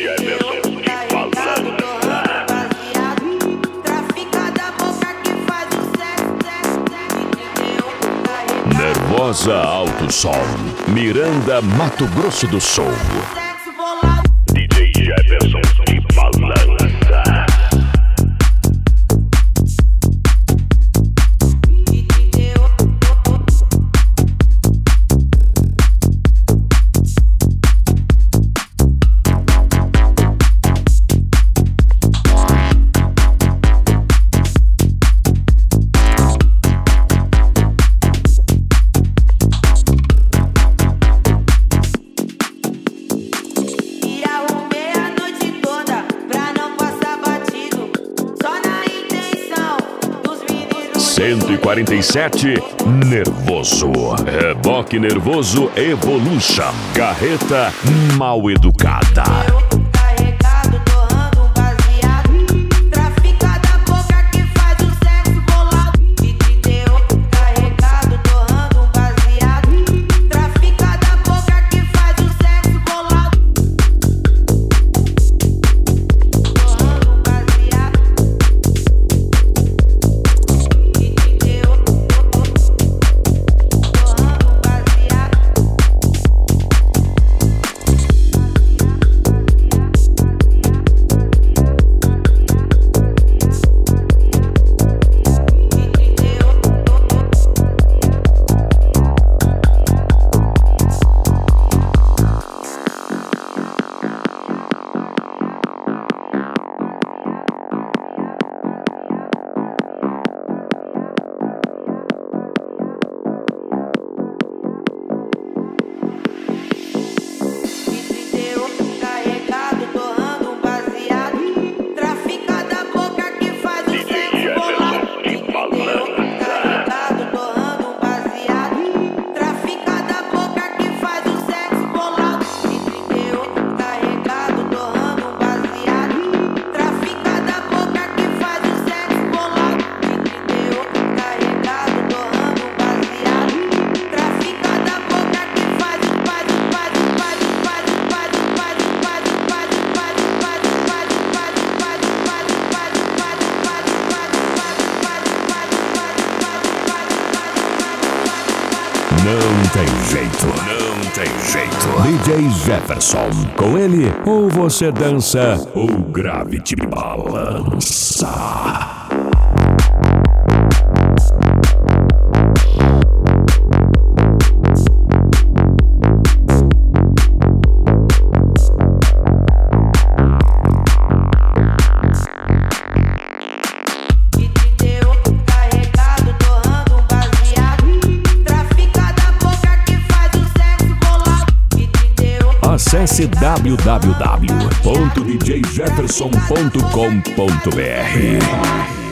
Jefferson de Balança. Nervosa Alto Som, Miranda, Mato Grosso do Sul. DJ Jefferson de Balança. E arrumei a noite toda pra não passar batido. Só na intenção dos meninos. 147, Nervoso. Reboque Nervoso Evolution. Carreta Mal Educada. Carregado, torrando um baseado. Trafica da boca que faz o sexo bolado. DJ carregado, torrando um baseado. Trafica da boca que faz o sexo bolado. Torrando um baseado. DJ torrando um baseado. Carregado, torrando um baseado. Trafica da boca que faz o sexo bolado. Carregado, torrando um baseado. Trafica da boca que faz o sexo bolado. Carregado, torrando um baseado. Trafica da boca que faz o sexo bolado. Carregado, torrando um baseado. Trafica da boca que faz o Não tem jeito, não tem jeito. DJ Jefferson, com ele, ou você dança, ou Gravity balança. carregado, torrando um baseado. Trafica da boca que faz o sexo bolado. Acesse www.djjefferson.com.br.